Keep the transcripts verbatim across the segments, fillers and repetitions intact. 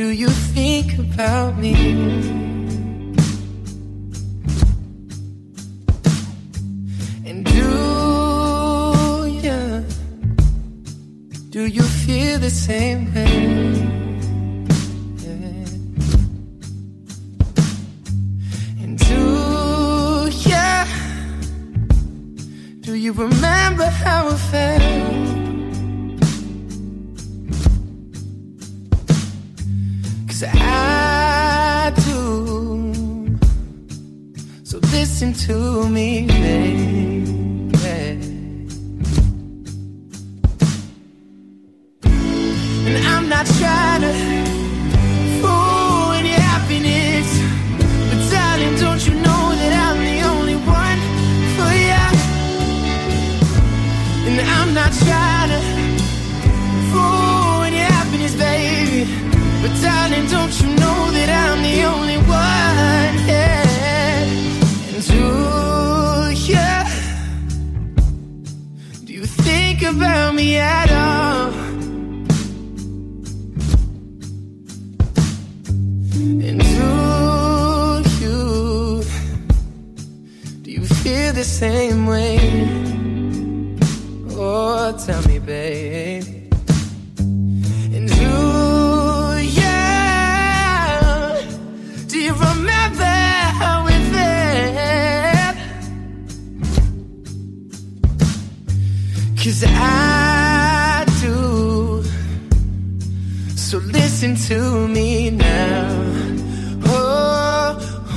Do you think about me? And do you, do you feel the same way? Yeah. And do you, do you remember how it felt? I do. So listen to me, baby. And I'm not trying to ruin your happiness, but darling, don't you know that I'm the only one for you? And I'm not trying to ruin your happiness, baby, but darling, don't you know that I'm the only one, yeah. And do you, do you think about me at all? And do you, do you feel the same way? Oh, tell me, babe. And do remember how it felt? 'Cause I do. So listen to me now. Oh,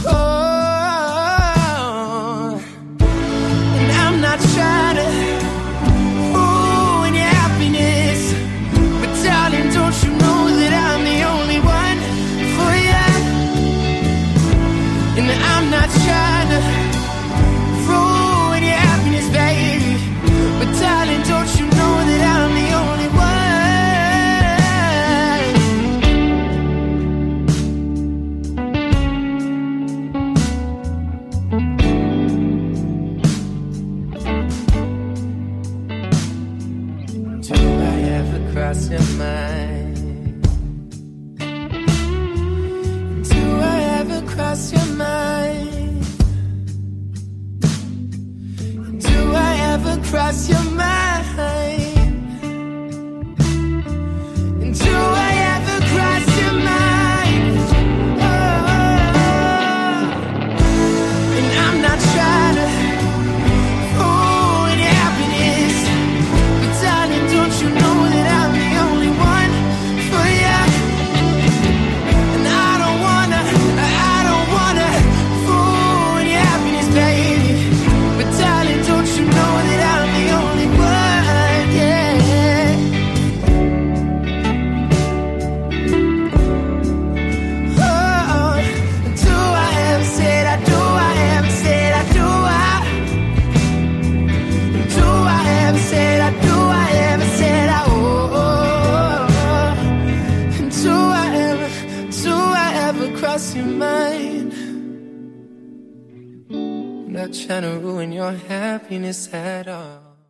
oh. And I'm not trying to ruin your happiness, but darling, don't you know that I'm the only one for you? And I'm not trying to ruin your happiness, baby, but darling, don't you know that I'm the only one? Do I ever cross your mind? Do I ever cross your mind? Do I ever cross your mind? Do I ever cross your mind? Oh, and I'm not trying to ruin your happiness, but darling, don't you know that I'm the only one for you? And I don't wanna, I don't wanna ruin your happiness, baby, but darling, don't you know that I'm the only one, yeah. Oh, do I ever said I do, I ever said I do, I do I ever said I do, I ever said I, oh, oh, oh. Do I ever, do I ever cross your mind? I'm not trying to ruin your happiness at all.